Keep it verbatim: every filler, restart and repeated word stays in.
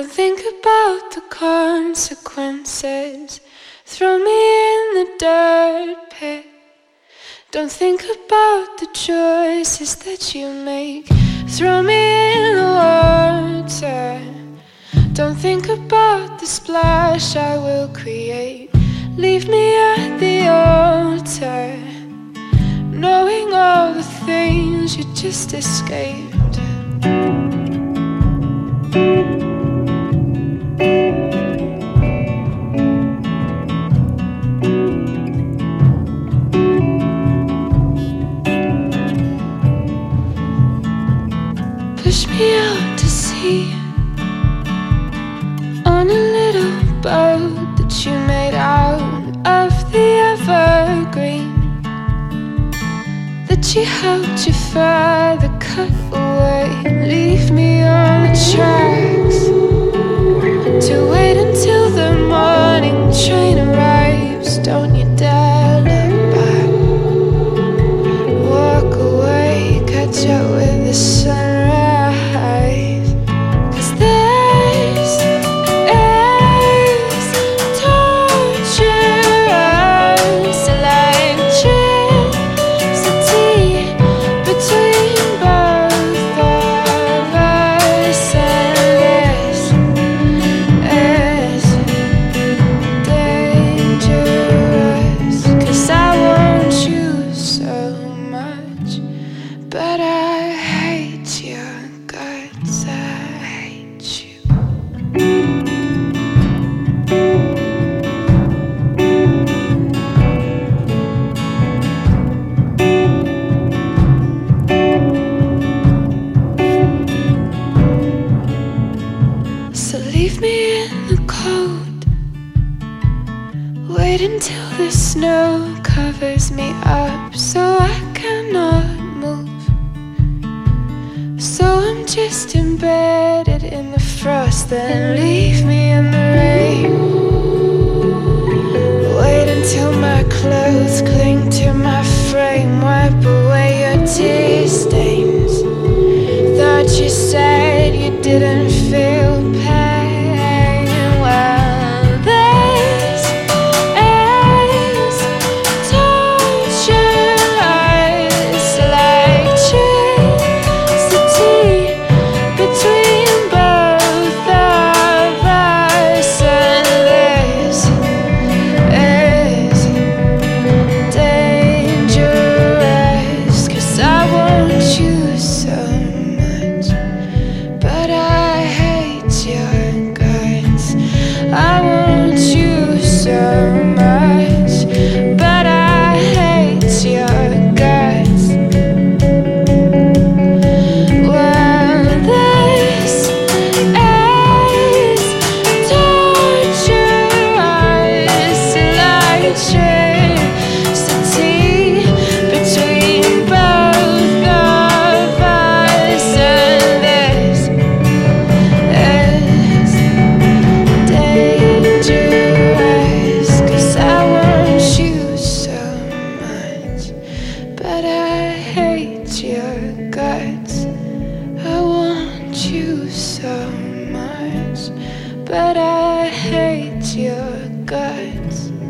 Don't think about the consequences. Throw me in the dirt pit. Don't think about the choices that you make. Throw me in the water. Don't think about the splash I will create. Leave me at the altar, knowing all the things you just escaped. Push me out to sea on a little boat that you made out of the evergreen, that you helped your father cut away. Leave me on the tracks to wait until the morning train arrives. Don't you dare look back. Walk away, catch up with the sunrise. 'Cause this is torturous, electricity between both of us, and this is dangerous. 'Cause I want you so much, but I hate your guts. I hate you. So leave me in the cold. Wait until the snow covers me up so I cannot move. So I'm just embedded in the frost. Then leave me in the rain. Wait until my clothes cling to my frame. Wipe away your tear stains. Thought you said you didn't feel pain. Well, this is torturous, electricity between both of us, and this is dangerous. 'Cause I want you so much, but I hate your guts. I want you so much, but I hate your guts. Well, this is torturous, electricity between both of us, and this is dangerous. 'Cause I want you so much, but I hate your guts. I want you so much, but I hate your guts.